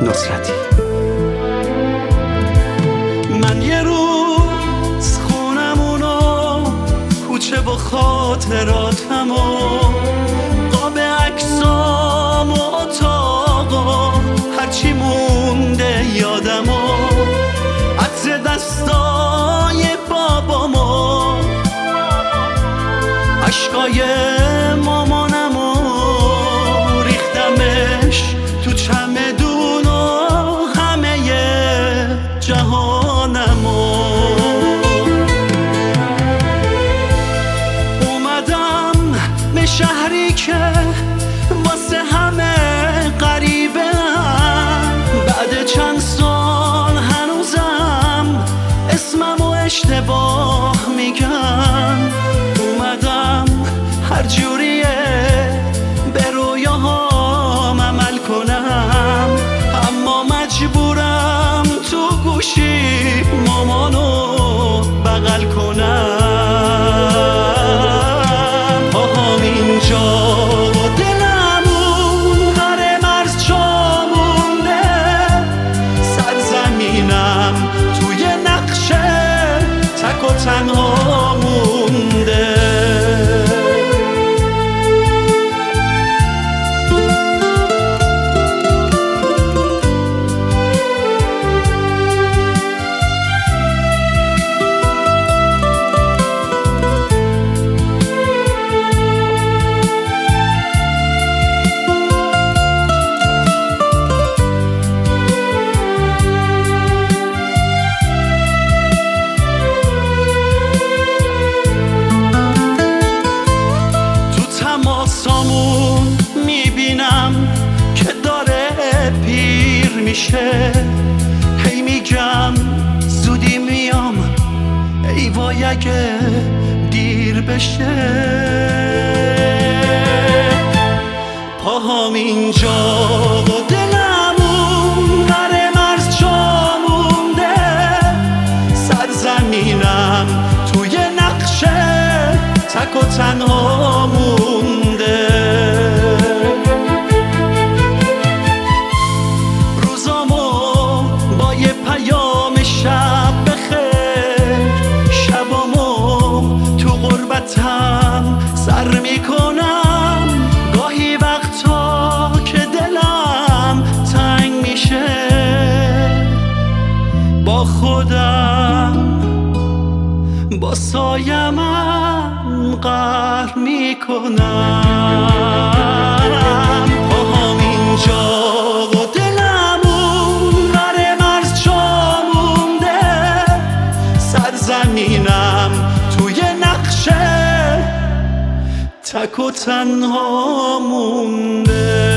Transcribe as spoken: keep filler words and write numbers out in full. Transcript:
نصرتی. من یه روز خونمونو، کوچه و خاطراتمو، قاب عکسام و اتاقا، هرچی مونده یادمو، عطر دستای بابامو، عشقای مامانمو ریختمش تو چمدون و همه جهانمو. اومدم به شهری که واسه همه غریبه، بعد چند سال هنوزم اسممو اشتباه میگن. اومدم هر جوریه به رویاهام عمل کنم، اما مجبورم تو گوشی مامانو بغل کنم. پاهام اینجا و دلم اون ور مرز جا مونده، سرزمینم توی نقشه تک و تنها مونده. تماسامون میبینم که داره پیر میشه، هی میگم زودی میام، ای وای اگه دیر بشه. پاهام اینجا و دلم اون ور مرز جا مونده، سرزمینم توی نقشه تک و تنها مونده. روزامو با یه پیام شب بخیر، شبامو تو غربتم سر میکنم، گاهی وقتا که دلم تنگ میشه با خودم با سایمم قهر میکنم. پاهام اینجا و دلم اون ور مرز جا مونده، سرزمینم توی نقشه تک و تنها مونده.